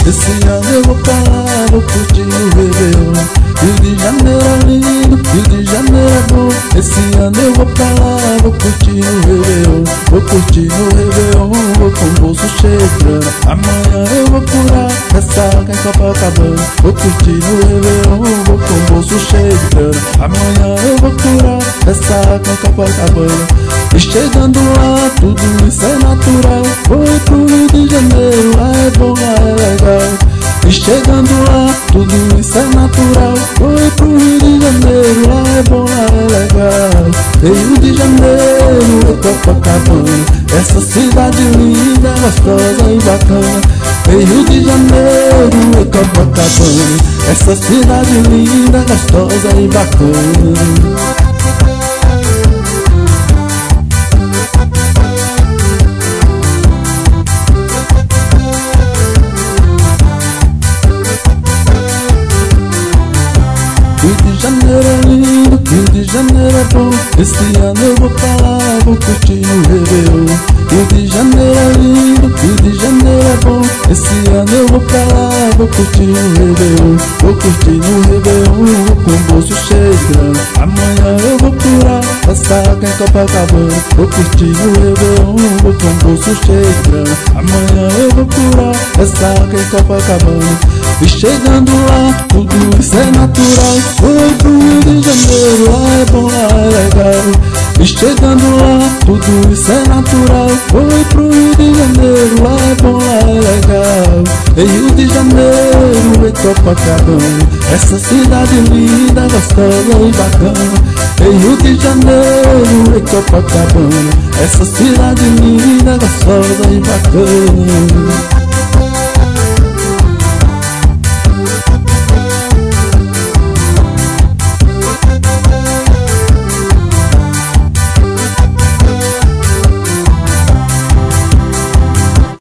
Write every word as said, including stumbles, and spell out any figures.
Esse ano eu vou pra lá, vou curtir o Réveillon. Rio de Janeiro é lindo, Rio de Janeiro é bom. Esse ano eu vou pra lá, vou curtir o Réveillon. Vou curtir no Réveillon, vou com o bolso cheio de grana. Amanhã eu vou curar ressaca em Copacabana. Vou curtir no Réveillon, vou com o bolso cheio de grana. Amanhã eu vou curar ressaca em Copacabana. E chegando lá, tudo isso é natural. Vou pro Rio de Janeiro, lá é bom, lá é legal. E chegando lá, tudo isso é natural. Vou pro Rio de Janeiro, lá é bom, lá é legal. Rio de Janeiro é Copacabana, essa cidade linda, gostosa e bacana. Rio de Janeiro é Copacabana, essa cidade linda, gostosa e bacana. Rio de Janeiro é lindo, Rio de Janeiro é bom. Esse ano eu vou pra lá, vou curtir o Réveillon. Rio de Janeiro é lindo, Rio de Janeiro é bom. Esse ano eu vou pra lá, vou curtir o Réveillon. Vou curtir no Réveillon, vou com o bolso cheio de grana. Amanhã eu vou curar ressaca em Copacabana. Vou curtir no Réveillon, vou com o bolso cheio de grana. Amanhã eu vou curar ressaca em Copacabana. E chegando lá, tudo isso é natural. Vou pro Rio de Janeiro, lá é bom, lá é legal. E chegando lá, tudo isso é natural. Vou pro Rio de Janeiro, lá é bom, lá é legal. Em Rio de Janeiro, em Copacabana, essa cidade linda, gostosa e bacana. Em Rio de Janeiro, em Copacabana, essa cidade linda, gostosa e bacana.